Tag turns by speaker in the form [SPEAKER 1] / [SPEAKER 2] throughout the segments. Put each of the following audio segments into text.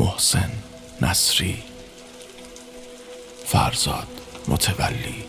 [SPEAKER 1] محسن نصری، فرزاد متولی.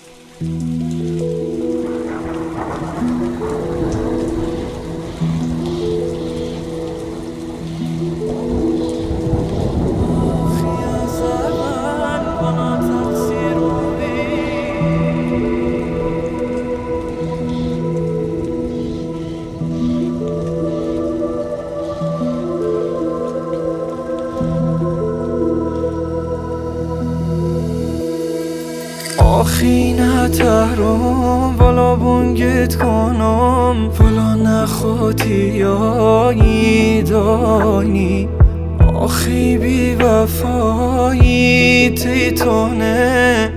[SPEAKER 2] آخی نترم والا بونگت کنم والا نخوتیایی دانی آخی بی وفایی تیتونه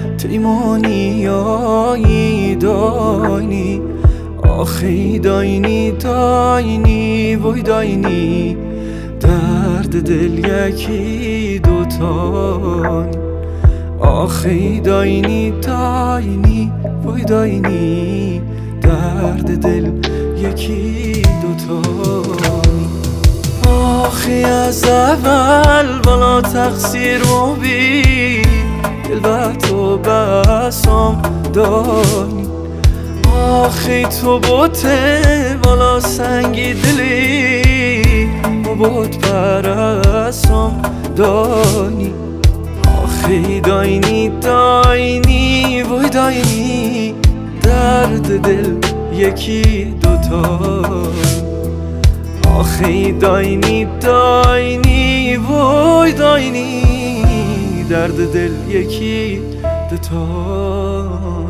[SPEAKER 2] تیمانیایی دانی آخی داینی داینی وی داینی درد دل یکی دوتانی آخی داینی داینی وای داینی درد دل یکی دوتانی آخی از اول والا تقصیر رو بی دل به تو بسام دانی آخی تو بوته والا سنگی دلی و بود پرسام دانی آخی داینی داینی وای داینی درد دل یکی دوتا آخی داینی داینی وای داینی درد دل یکی دوتا